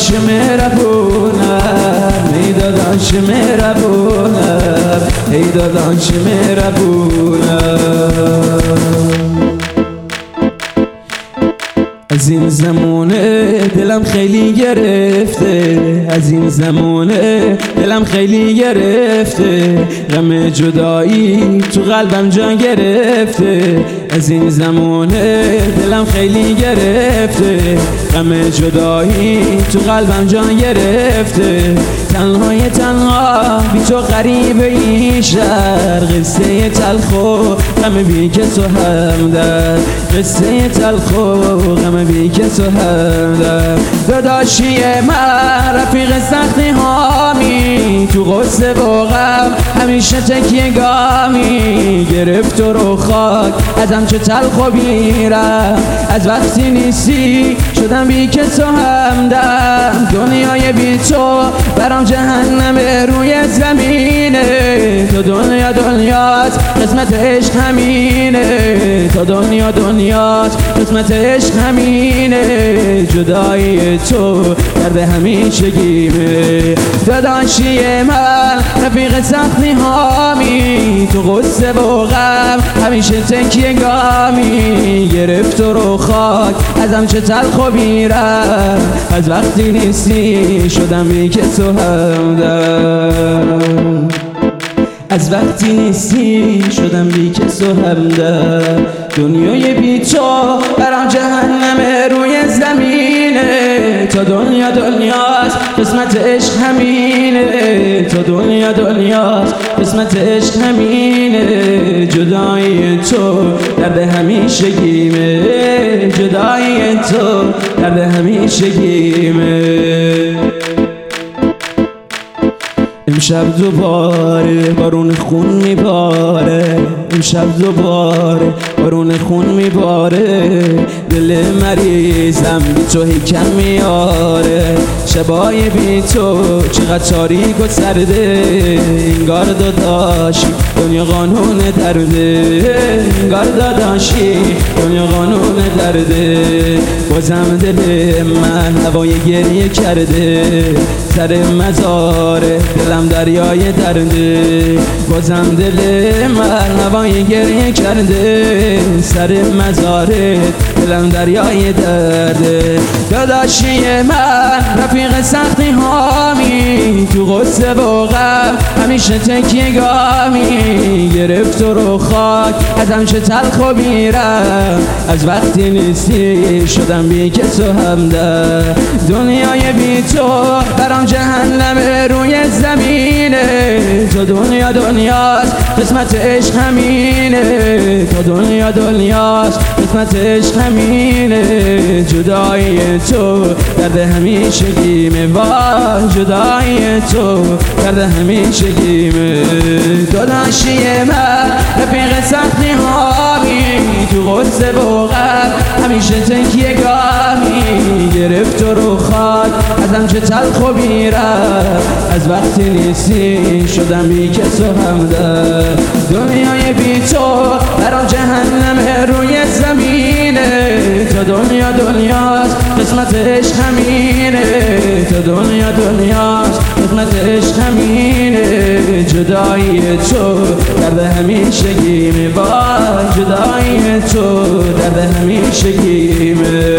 داداش مهربونم، ای داداش مهربونم، ای داداش مهربونم. از این زمونه دلم خیلی گرفته، از این زمونه دلم خیلی گرفته، غم جدایی تو قلبم جا گرفته. از این زمونه دلم خیلی گرفته، غم جدایی تو قلبم جا گرفته. تنهای تنها بی تو غریبه این شهر، قصه تلخ و غم بی که تو همدرد، قصه تلخ و غم بی که تو همدرد. داداشی من رفیق سختی هامی، تو غصه و غم همیشه تکیه گامی. گرفت تو رو خاک ازم چه تلخ و بیرم، از وقتی نیستی شدم بی که تو همدم. دنیای بی تو برام جهنم روی زمینه، تو دنیا دنیاست قسمت عشق همینه، تو دنیا دنیاست قسمت عشق همینه. جدایی تو درد همیشگیمه. داداشی من رفیق سختی هامی، تو غصه و غم همیشه تکیه گامی. گرفت تو رو خاک ازم چه تلخ و بیرم، از وقتی نیستی شدم بی که تو همدم، از وقتی نیستی شدم بی که تو همدم. دنیای بی تو برام جهنم روی زمینه، تا دنیا دنیاست قسمت عشق همینه، تا دنیا دنیاست قسمت عشق همینه. جدایی تو درد همیشگیمه، جدایی تو درد همیشگیمه. امشب دوباره بارون خون میباره، امشب دوباره بارون خون میباره. دل مریضم بی تو هیکم میاره، شبای بی تو چقدر تاریک و سرده. انگار داداشی دنیا قانون درده، انگار داداشی دنیا قانون درده. بازم دل من هوای گریه کرده، سر مزاره دلم دریای درده. بازم دل من هوای گریه کرده، سر مزاره دلم دریای درده. داداشی من رفیق سختی هامی، تو غصه و غم همیشه تکیه گامی. گرفت تو رو خاک ازم چه تلخ و بیرم، از وقتی نیستی شدم بی که تو همدم. دنیای بی تو برام جهنم روی زمینه، تو دنیا دنیاست قسمت عشق همینه، تو دنیا دنیاست قسمت عشق همینه. جدایی تو درد همیشگیمه، وای جدایی تو درد همیشگیمه. داداشی من رفیق سختی هامی، تو غصه و غم همیشه تکیه گامی. گرفت تو رو خاک ازم چه تلخ و بیرم، از وقتی نیستی شدم بی که تو همدم. دنیای بی تو برام جهنم روی زمینه، تو دنیا دنیاست قسمت عشق همینه، تو دنیا دنیاست قسمت عشق همینه. جدایی تو درد همیشگیمه، وای جدایی تو درد همیشگیمه.